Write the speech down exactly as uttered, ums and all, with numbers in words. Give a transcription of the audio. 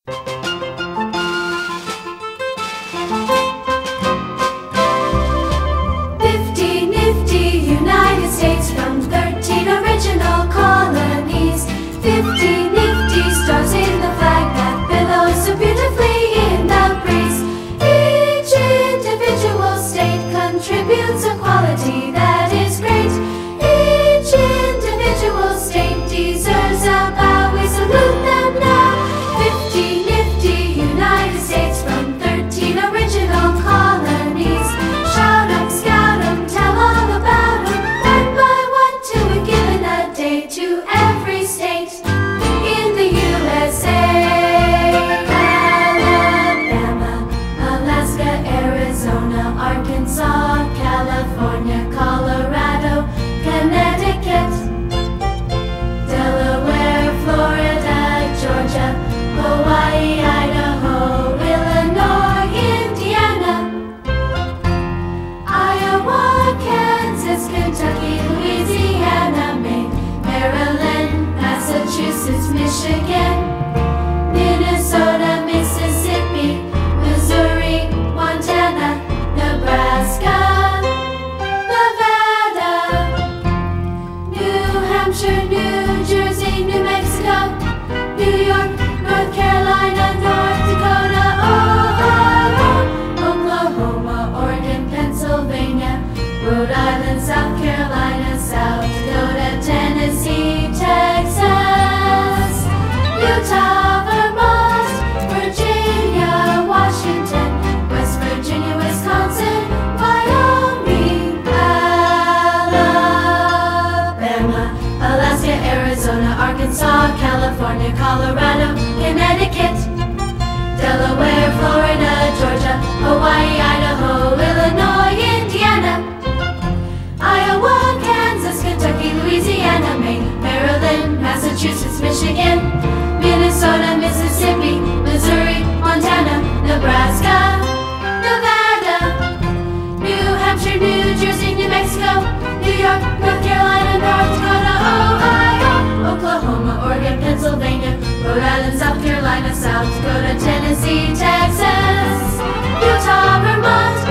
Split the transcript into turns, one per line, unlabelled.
Fifty nifty United States from thirteen original colonies. Fifty nifty stars in the flag that billows so beautifully in the breeze. Each individual state contributes a quality that is great. Each individual state deserves a bow. We salute them now. Fifty nifty United States from thirteen original colonies. Shout 'em, scout 'em, tell all about 'em. One by one till we've given a day to every state in the U S A. Alabama, Alaska, Arizona, Arkansas, California, Colorado, Connecticut, Delaware, Florida, Georgia, Hawaii, Idaho, Illinois, Indiana, Iowa, Kansas, Kentucky, Louisiana, Maine, Maryland, Massachusetts, Michigan, Minnesota, Mississippi, Missouri, Montana, Nebraska, Nevada, New Hampshire, New Jersey, New Mexico, New York, North Carolina, North Dakota, Ohio, Oklahoma, Oregon, Pennsylvania, Rhode Island, South Carolina, South Dakota, Tennessee, Texas, Utah, Vermont, Virginia, Washington, West Virginia, Wisconsin, Wyoming, Alabama, Alaska, Arizona, Arkansas, California, Colorado, Connecticut, Delaware, Florida, Georgia, Hawaii, Idaho, Illinois, Indiana, Iowa, Kansas, Kentucky, Louisiana, Maine, Maryland, Massachusetts, Michigan, Minnesota, Mississippi, Missouri, Montana, Nebraska, Nevada, New Hampshire, New Jersey, New Mexico, New York, North Carolina, North Dakota, Ohio, Oklahoma, Oregon, Pennsylvania, Rhode Island, South Carolina, South Dakota, Tennessee, Texas, Utah, Vermont,